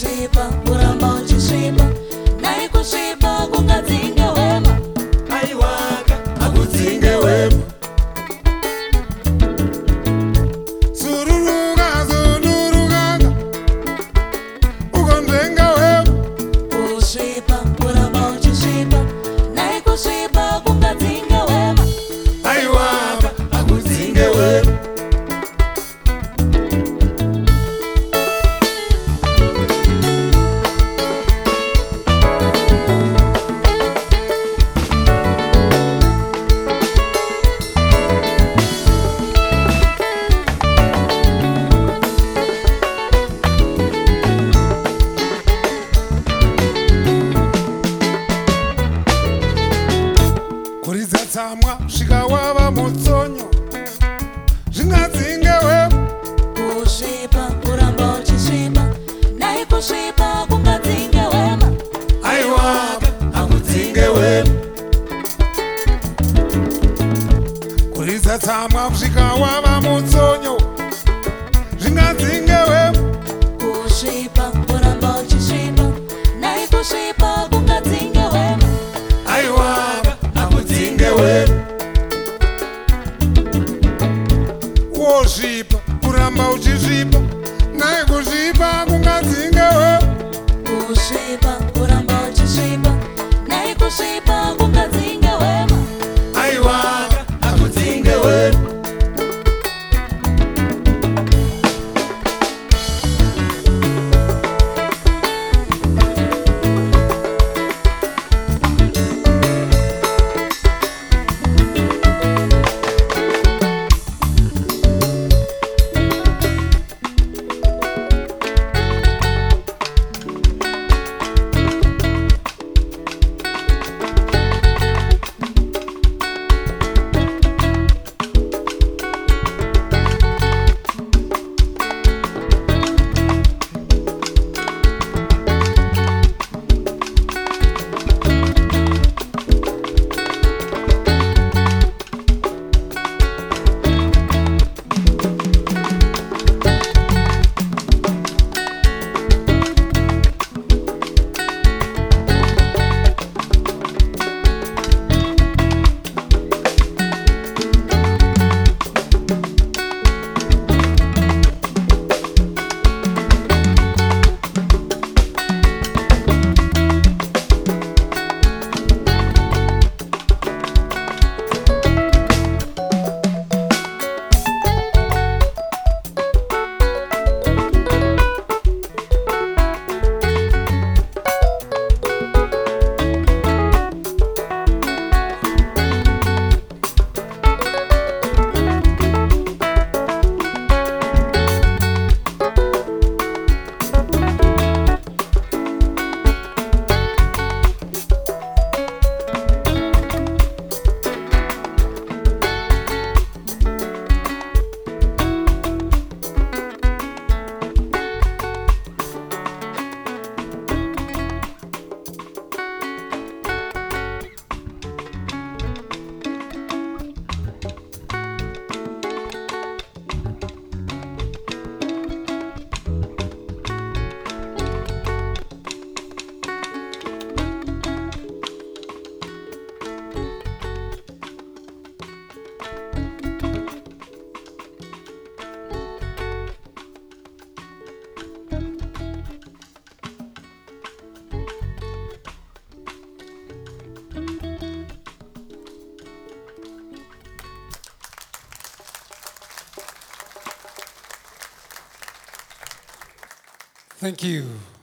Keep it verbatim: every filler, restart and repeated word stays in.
kusvipa kuramba uchisvipa nai kusvipa kungadzinge wema aiwaka akudzinge wema sururuka sunurukaka ukonzvenga wema kusvipa kuramba uchisvipa nai kusvipa kungadzinge wema aiwaka akudzinge wema kuridza tsamwa svika wava mutsonyo zvingadzinge wema kusvipa kuramba uchisvipa nai kusvipa kungadzinge wema aiwaka akudzinge wema kuridza tsamwa kusvika wava mutsonyo zvingadzinge wema kusvipa kuramba uchisvipa nai kusvipa kungadzinge wema aiwaka akudzinge wema wosvipa kuramba uchisvipa nai kusvipa kungadzinge wema kusvipa kuramba uchisvipa nai kusvipa kungadzinge wema aiwaka akudzinge wema Thank you.